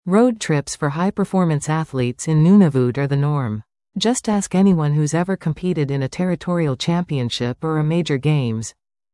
Road trips for high-performance athletes in Nunavut are the norm. Just ask anyone who's ever competed in a territorial championship or a major games.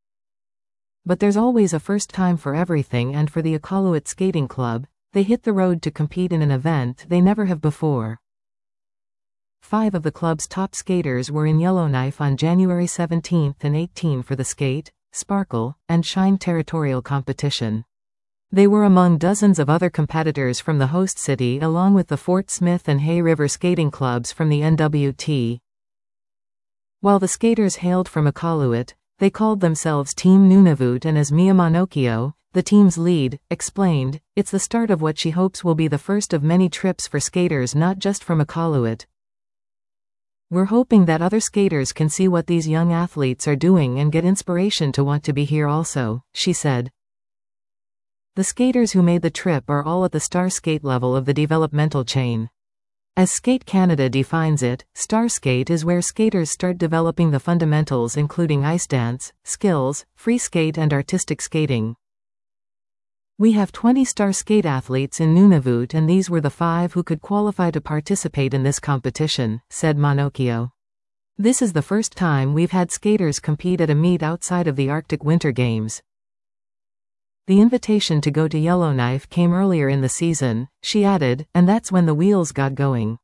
But there's always a first time for everything, and for the Iqaluit Skating Club, they hit the road to compete in an event they never have before. 5 of the club's top skaters were in Yellowknife on January 17 and 18 for the Skate, Sparkle, and Shine territorial competition. They were among dozens of other competitors from the host city, along with the Fort Smith and Hay River skating clubs from the NWT. While the skaters hailed from Iqaluit, they called themselves Team Nunavut, and as Mia Manokio, the team's lead, explained, it's the start of what she hopes will be the first of many trips for skaters not just from Iqaluit. We're hoping that other skaters can see what these young athletes are doing and get inspiration to want to be here also, she said. The skaters who made the trip are all at the star skate level of the developmental chain. As Skate Canada defines it, star skate is where skaters start developing the fundamentals including ice dance, skills, free skate and artistic skating. We have 20 star skate athletes in Nunavut, and these were the 5 who could qualify to participate in this competition, said Manokio. This is the first time we've had skaters compete at a meet outside of the Arctic Winter Games. The invitation to go to Yellowknife came earlier in the season, she added, and that's when the wheels got going.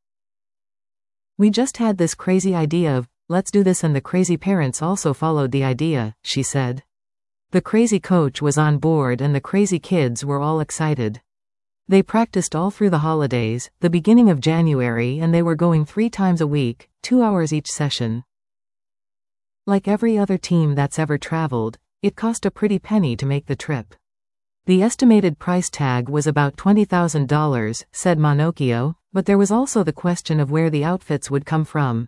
We just had this crazy idea of, let's do this, and the crazy parents also followed the idea, she said. The crazy coach was on board and the crazy kids were all excited. They practiced all through the holidays, the beginning of January, and they were going 3 times a week, 2 hours each session. Like every other team that's ever traveled, it cost a pretty penny to make the trip. The estimated price tag was about $20,000, said Manokio, but there was also the question of where the outfits would come from.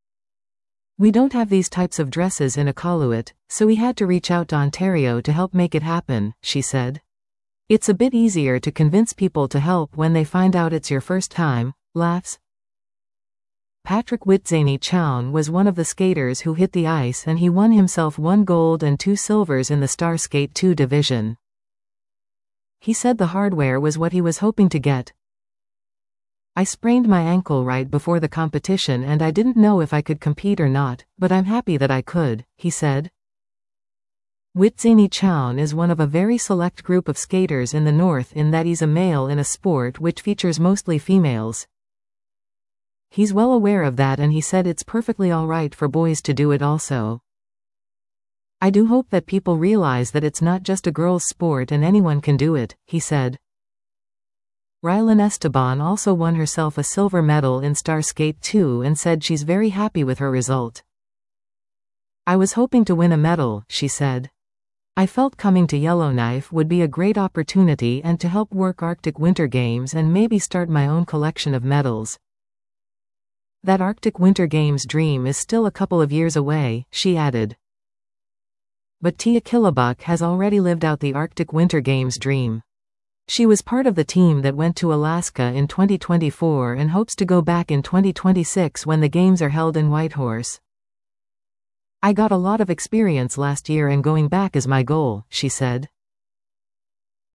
We don't have these types of dresses in Iqaluit, so we had to reach out to Ontario to help make it happen, she said. It's a bit easier to convince people to help when they find out it's your first time, laughs. Patrick Witzany Chown was one of the skaters who hit the ice, and he won himself 1 gold and 2 silvers in the Star Skate 2 division. He said the hardware was what he was hoping to get. I sprained my ankle right before the competition and I didn't know if I could compete or not, but I'm happy that I could, he said. Witzany Chown is one of a very select group of skaters in the north in that he's a male in a sport which features mostly females. He's well aware of that, and he said it's perfectly alright for boys to do it also. I do hope that people realize that it's not just a girls' sport and anyone can do it, he said. Rylan Esteban also won herself a silver medal in Star Skate 2 and said she's very happy with her result. I was hoping to win a medal, she said. I felt coming to Yellowknife would be a great opportunity and to help work Arctic Winter Games and maybe start my own collection of medals. That Arctic Winter Games dream is still a couple of years away, she added. But Tia Killebuk has already lived out the Arctic Winter Games dream. She was part of the team that went to Alaska in 2024 and hopes to go back in 2026 when the games are held in Whitehorse. I got a lot of experience last year and going back is my goal, she said.